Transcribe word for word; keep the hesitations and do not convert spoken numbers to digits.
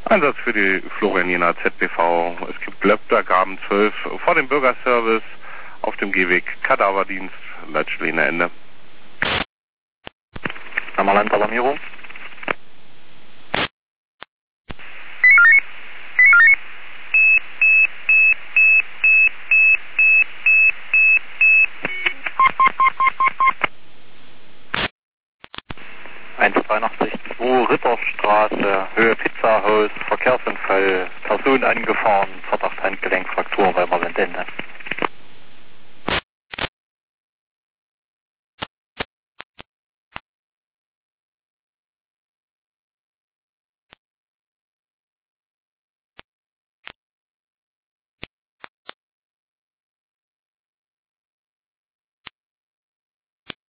Einsatz für die Florianiner Z B V. Es gibt Löbdergraben zwölf vor dem Bürgerservice auf dem Gehweg Kadaverdienst, Leitstelle Ende. Nochmal Alarmierung. eins dreiundachtzig zwei Ritterstraße, Höhe Pizzahaus, Verkehrsunfall, Person angefahren, Verdacht Handgelenkfraktur bei Valentende.